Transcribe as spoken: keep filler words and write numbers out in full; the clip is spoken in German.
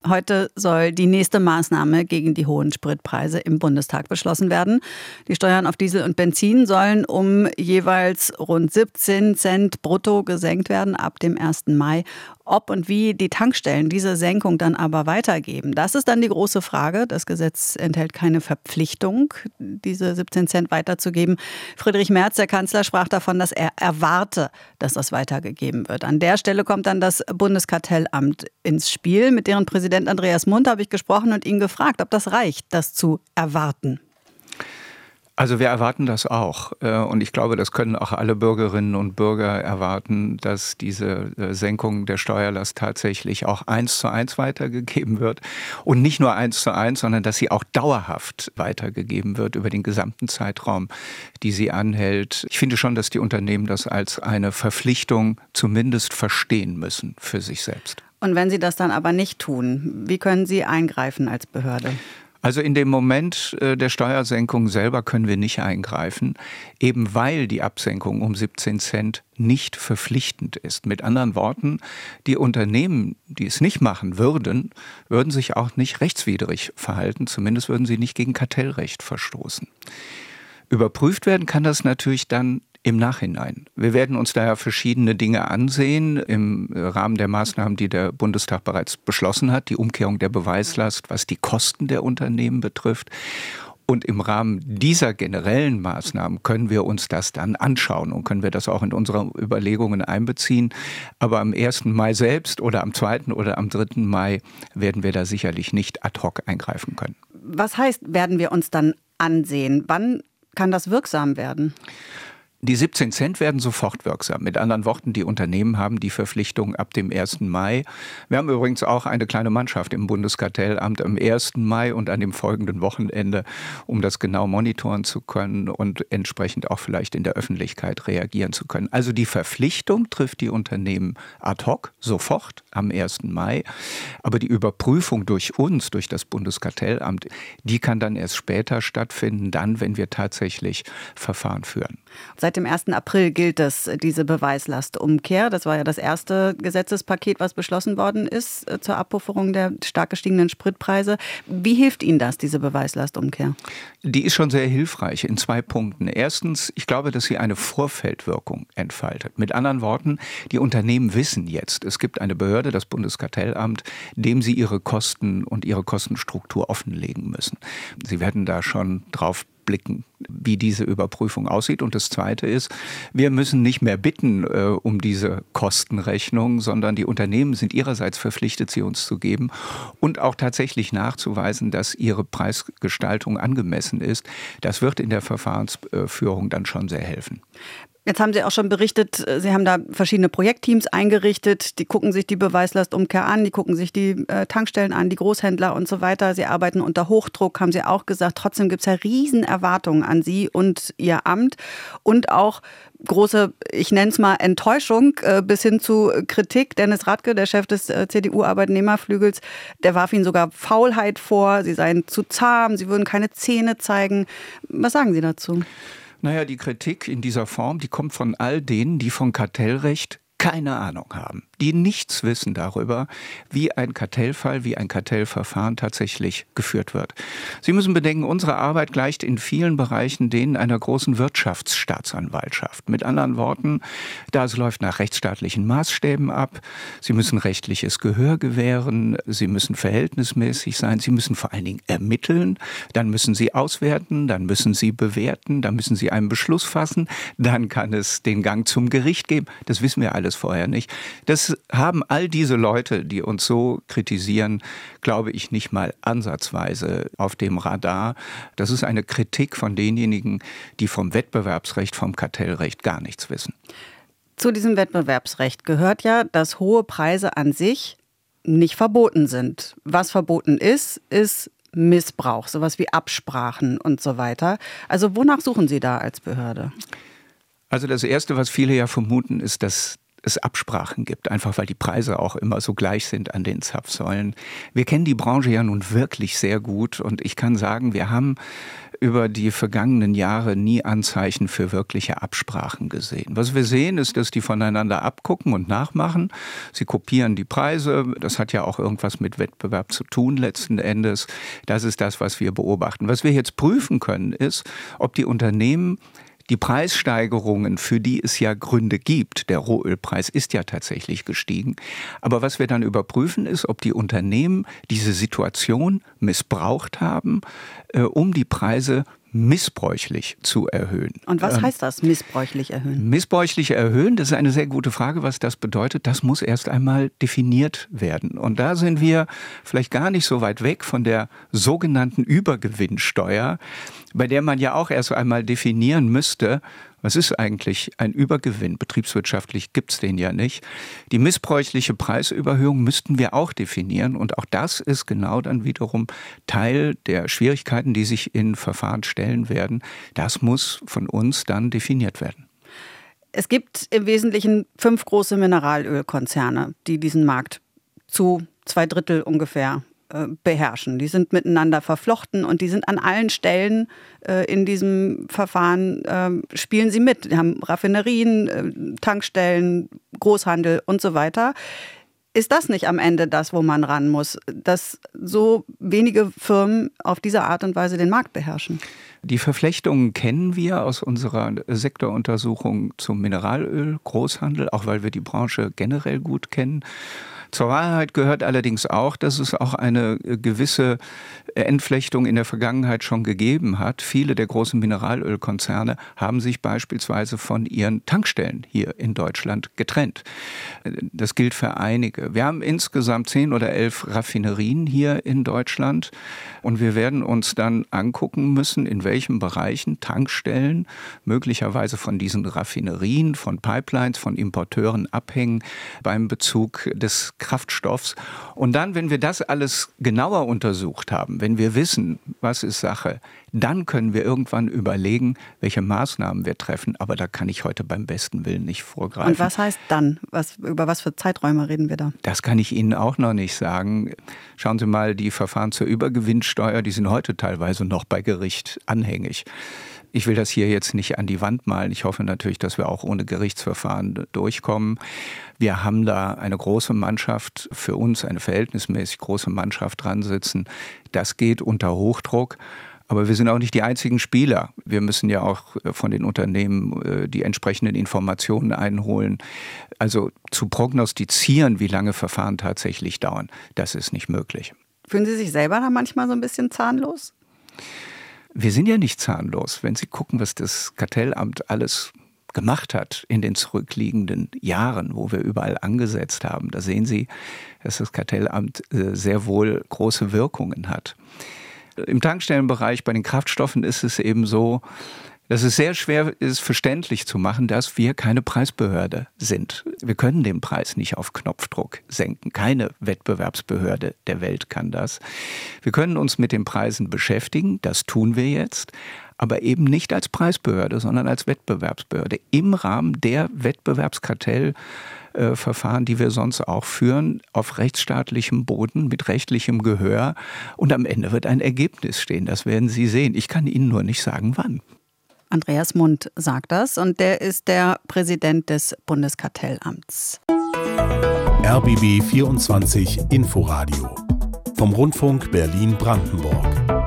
Heute soll die nächste Maßnahme gegen die hohen Spritpreise im Bundestag beschlossen werden. Die Steuern auf Diesel und Benzin sollen um jeweils rund siebzehn Cent brutto gesenkt werden ab dem ersten Mai. Ob und wie die Tankstellen diese Senkung dann aber weitergeben, das ist dann die große Frage. Das Gesetz enthält keine Verpflichtung, diese siebzehn Cent weiterzugeben. Friedrich Merz, der Kanzler, sprach davon, dass er erwarte, dass das weitergegeben wird. An der Stelle kommt dann das Bundeskartellamt ins Spiel. Mit deren Präsident Andreas Mundt habe ich gesprochen und ihn gefragt, ob das reicht, das zu erwarten. Also wir erwarten das auch. Und ich glaube, das können auch alle Bürgerinnen und Bürger erwarten, dass diese Senkung der Steuerlast tatsächlich auch eins zu eins weitergegeben wird. Und nicht nur eins zu eins, sondern dass sie auch dauerhaft weitergegeben wird über den gesamten Zeitraum, die sie anhält. Ich finde schon, dass die Unternehmen das als eine Verpflichtung zumindest verstehen müssen für sich selbst. Und wenn sie das dann aber nicht tun, wie können Sie eingreifen als Behörde? Also in dem Moment der Steuersenkung selber können wir nicht eingreifen, eben weil die Absenkung um siebzehn Cent nicht verpflichtend ist. Mit anderen Worten, die Unternehmen, die es nicht machen würden, würden sich auch nicht rechtswidrig verhalten, zumindest würden sie nicht gegen Kartellrecht verstoßen. Überprüft werden kann das natürlich dann im Nachhinein. Wir werden uns daher verschiedene Dinge ansehen im Rahmen der Maßnahmen, die der Bundestag bereits beschlossen hat, die Umkehrung der Beweislast, was die Kosten der Unternehmen betrifft. Und im Rahmen dieser generellen Maßnahmen können wir uns das dann anschauen und können wir das auch in unsere Überlegungen einbeziehen. Aber am ersten Mai selbst oder am zweiten oder am dritten Mai werden wir da sicherlich nicht ad hoc eingreifen können. Was heißt, werden wir uns dann ansehen? Wann kann das wirksam werden? Die siebzehn Cent werden sofort wirksam. Mit anderen Worten, die Unternehmen haben die Verpflichtung ab dem ersten Mai. Wir haben übrigens auch eine kleine Mannschaft im Bundeskartellamt am ersten Mai und an dem folgenden Wochenende, um das genau monitoren zu können und entsprechend auch vielleicht in der Öffentlichkeit reagieren zu können. Also die Verpflichtung trifft die Unternehmen ad hoc, sofort am ersten Mai. Aber die Überprüfung durch uns, durch das Bundeskartellamt, die kann dann erst später stattfinden, dann, wenn wir tatsächlich Verfahren führen. Seit dem ersten April gilt es, diese Beweislastumkehr. Das war ja das erste Gesetzespaket, was beschlossen worden ist zur Abpufferung der stark gestiegenen Spritpreise. Wie hilft Ihnen das, diese Beweislastumkehr? Die ist schon sehr hilfreich in zwei Punkten. Erstens, ich glaube, dass sie eine Vorfeldwirkung entfaltet. Mit anderen Worten, die Unternehmen wissen jetzt, es gibt eine Behörde, das Bundeskartellamt, dem sie ihre Kosten und ihre Kostenstruktur offenlegen müssen. Sie werden da schon drauf blicken, wie diese Überprüfung aussieht. Und das Zweite ist, wir müssen nicht mehr bitten äh, um diese Kostenrechnung, sondern die Unternehmen sind ihrerseits verpflichtet, sie uns zu geben und auch tatsächlich nachzuweisen, dass ihre Preisgestaltung angemessen ist. Das wird in der Verfahrensführung dann schon sehr helfen. Jetzt haben Sie auch schon berichtet, Sie haben da verschiedene Projektteams eingerichtet, die gucken sich die Beweislastumkehr an, die gucken sich die äh, Tankstellen an, die Großhändler und so weiter. Sie arbeiten unter Hochdruck, haben Sie auch gesagt. Trotzdem gibt es ja Riesenerwartungen an Sie und Ihr Amt und auch große, ich nenne es mal Enttäuschung äh, bis hin zu Kritik. Dennis Radke, der Chef des äh, C D U-Arbeitnehmerflügels, der warf Ihnen sogar Faulheit vor, Sie seien zu zahm, Sie würden keine Zähne zeigen. Was sagen Sie dazu? Naja, die Kritik in dieser Form, die kommt von all denen, die von Kartellrecht keine Ahnung haben, die nichts wissen darüber, wie ein Kartellfall, wie ein Kartellverfahren tatsächlich geführt wird. Sie müssen bedenken, unsere Arbeit gleicht in vielen Bereichen denen einer großen Wirtschaftsstaatsanwaltschaft. Mit anderen Worten, das läuft nach rechtsstaatlichen Maßstäben ab. Sie müssen rechtliches Gehör gewähren, Sie müssen verhältnismäßig sein, Sie müssen vor allen Dingen ermitteln, dann müssen Sie auswerten, dann müssen Sie bewerten, dann müssen Sie einen Beschluss fassen, dann kann es den Gang zum Gericht geben. Das wissen wir alles vorher nicht. Das haben all diese Leute, die uns so kritisieren, glaube ich, nicht mal ansatzweise auf dem Radar. Das ist eine Kritik von denjenigen, die vom Wettbewerbsrecht, vom Kartellrecht gar nichts wissen. Zu diesem Wettbewerbsrecht gehört ja, dass hohe Preise an sich nicht verboten sind. Was verboten ist, ist Missbrauch, sowas wie Absprachen und so weiter. Also wonach suchen Sie da als Behörde? Also das Erste, was viele ja vermuten, ist, dass es Absprachen gibt, einfach weil die Preise auch immer so gleich sind an den Zapfsäulen. Wir kennen die Branche ja nun wirklich sehr gut und ich kann sagen, wir haben über die vergangenen Jahre nie Anzeichen für wirkliche Absprachen gesehen. Was wir sehen, ist, dass die voneinander abgucken und nachmachen. Sie kopieren die Preise. Das hat ja auch irgendwas mit Wettbewerb zu tun letzten Endes. Das ist das, was wir beobachten. Was wir jetzt prüfen können, ist, ob die Unternehmen die Preissteigerungen, für die es ja Gründe gibt, der Rohölpreis ist ja tatsächlich gestiegen, aber was wir dann überprüfen ist, ob die Unternehmen diese Situation missbraucht haben, äh, um die Preise missbräuchlich zu erhöhen. Und was heißt das, missbräuchlich erhöhen? Missbräuchlich erhöhen, das ist eine sehr gute Frage, was das bedeutet. Das muss erst einmal definiert werden. Und da sind wir vielleicht gar nicht so weit weg von der sogenannten Übergewinnsteuer, bei der man ja auch erst einmal definieren müsste, was ist eigentlich ein Übergewinn? Betriebswirtschaftlich gibt es den ja nicht. Die missbräuchliche Preisüberhöhung müssten wir auch definieren. Und auch das ist genau dann wiederum Teil der Schwierigkeiten, die sich in Verfahren stellen werden. Das muss von uns dann definiert werden. Es gibt im Wesentlichen fünf große Mineralölkonzerne, die diesen Markt zu zwei Drittel ungefähr beherrschen. Die sind miteinander verflochten und die sind an allen Stellen äh, in diesem Verfahren, äh, spielen sie mit. Die haben Raffinerien, äh, Tankstellen, Großhandel und so weiter. Ist das nicht am Ende das, wo man ran muss, dass so wenige Firmen auf diese Art und Weise den Markt beherrschen? Die Verflechtungen kennen wir aus unserer Sektoruntersuchung zum Mineralöl, Großhandel, auch weil wir die Branche generell gut kennen. Zur Wahrheit gehört allerdings auch, dass es auch eine gewisse Entflechtung in der Vergangenheit schon gegeben hat. Viele der großen Mineralölkonzerne haben sich beispielsweise von ihren Tankstellen hier in Deutschland getrennt. Das gilt für einige. Wir haben insgesamt zehn oder elf Raffinerien hier in Deutschland und wir werden uns dann angucken müssen, in welchen Bereichen Tankstellen möglicherweise von diesen Raffinerien, von Pipelines, von Importeuren abhängen beim Bezug des Kraftstoffs. Und dann, wenn wir das alles genauer untersucht haben, wenn wir wissen, was ist Sache, dann können wir irgendwann überlegen, welche Maßnahmen wir treffen. Aber da kann ich heute beim besten Willen nicht vorgreifen. Und was heißt dann? Was, über was für Zeiträume reden wir da? Das kann ich Ihnen auch noch nicht sagen. Schauen Sie mal, die Verfahren zur Übergewinnsteuer, die sind heute teilweise noch bei Gericht anhängig. Ich will das hier jetzt nicht an die Wand malen. Ich hoffe natürlich, dass wir auch ohne Gerichtsverfahren durchkommen. Wir haben da eine große Mannschaft, für uns eine verhältnismäßig große Mannschaft dran sitzen. Das geht unter Hochdruck. Aber wir sind auch nicht die einzigen Spieler. Wir müssen ja auch von den Unternehmen die entsprechenden Informationen einholen. Also zu prognostizieren, wie lange Verfahren tatsächlich dauern, das ist nicht möglich. Fühlen Sie sich selber da manchmal so ein bisschen zahnlos? Wir sind ja nicht zahnlos. Wenn Sie gucken, was das Kartellamt alles gemacht hat in den zurückliegenden Jahren, wo wir überall angesetzt haben, da sehen Sie, dass das Kartellamt sehr wohl große Wirkungen hat. Im Tankstellenbereich bei den Kraftstoffen ist es eben so, dass es sehr schwer ist, verständlich zu machen, dass wir keine Preisbehörde sind. Wir können den Preis nicht auf Knopfdruck senken. Keine Wettbewerbsbehörde der Welt kann das. Wir können uns mit den Preisen beschäftigen, das tun wir jetzt, aber eben nicht als Preisbehörde, sondern als Wettbewerbsbehörde im Rahmen der Wettbewerbskartellverfahren, die wir sonst auch führen, auf rechtsstaatlichem Boden mit rechtlichem Gehör. Und am Ende wird ein Ergebnis stehen. Das werden Sie sehen. Ich kann Ihnen nur nicht sagen, wann. Andreas Mund sagt das und der ist der Präsident des Bundeskartellamts. R B B vierundzwanzig Inforadio vom Rundfunk Berlin-Brandenburg.